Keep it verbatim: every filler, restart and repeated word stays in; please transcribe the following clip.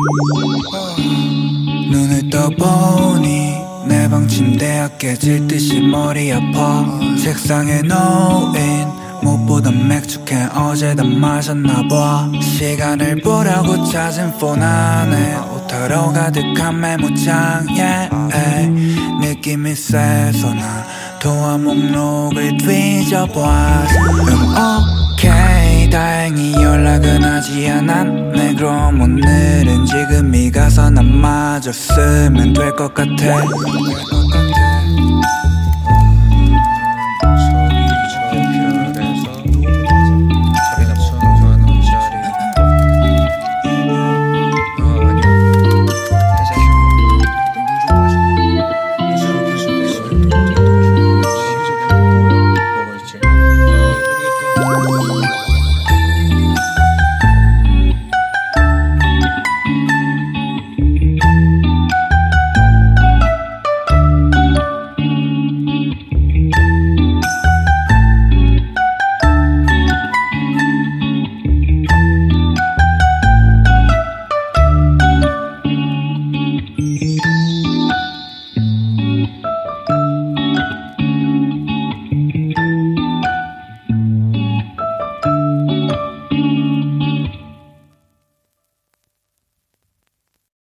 눈을 떠보니 내 방 침대가 깨질 듯이 머리 아파. 책상에 놓인 못 보던 맥주캔 어제 다 마셨나봐. 시간을 보려고 찾은 폰 안에 오타로 가득한 메모장에 느낌이 세서 난 통화 목록을 뒤져보았어. 음, 오케이 다행히 연락은 하지 않았네. 그럼 오늘은 지금 이 가서 난 맞았으면 될 것 같아.